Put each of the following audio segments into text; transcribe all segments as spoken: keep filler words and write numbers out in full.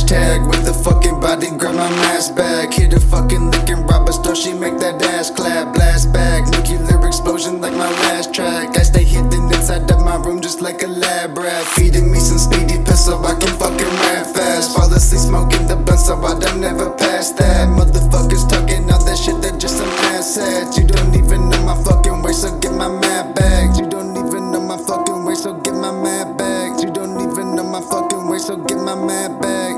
Hashtag with the fucking body, grab my mask back. Hit a fucking lick and rob a store, she make that ass clap. Blast back, nuclear explosion like my last track. I stay hidden inside of my room just like a lab rat. Feeding me some speedy piss so I can fucking rap fast. Fall asleep smoking the blunt so I don't never pass that. Motherfuckers talking all that shit, they're just some assets. You don't even know my fucking way, so get my mad bags. You don't even know my fucking way, so get my mad bags. You don't even know my fucking way, so get my mad bag.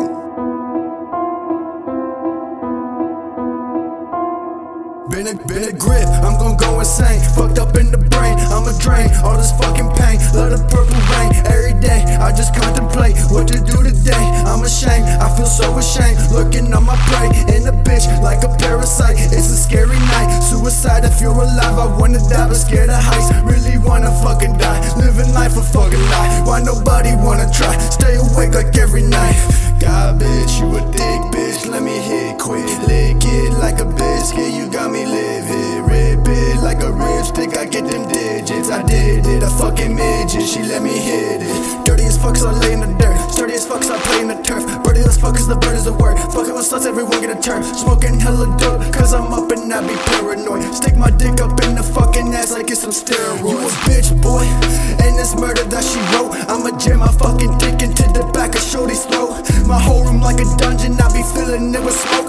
Been a, been a grip, I'm gon' go insane. Fucked up in the brain, I'ma drain all this fucking pain. Love the purple rain, every day I just contemplate what to do today. I'm ashamed, I feel so ashamed. Looking on my prey, in a bitch like a parasite. It's a scary night, suicide if you're alive. I wanna die but scared of heights. Really wanna fucking die, living life a fucking lie. Why nobody wanna try, stay awake like every night. God bitch, you a dick bitch, let me hit quick. Lick it like a biscuit, you got me livid. Rip it like a ripstick, I get them digits. I did it, a fucking midget, she let me hit it. Dirty as fuck, so I lay in the dirt. Sturdy as fuck, so I play in the turf. Birdie as fuck, cause the bird is a word. Fucking with sluts, everyone get a turn. Smoking hella dope, cause I'm up and I be paranoid. Stick my dick up in the fucking ass like it's some steroids. You a bitch, boy, and this murder that she wrote. I'ma jam my fucking dick into the back of Shorty's throat. My whole room like a dungeon, I be feeling it with smoke.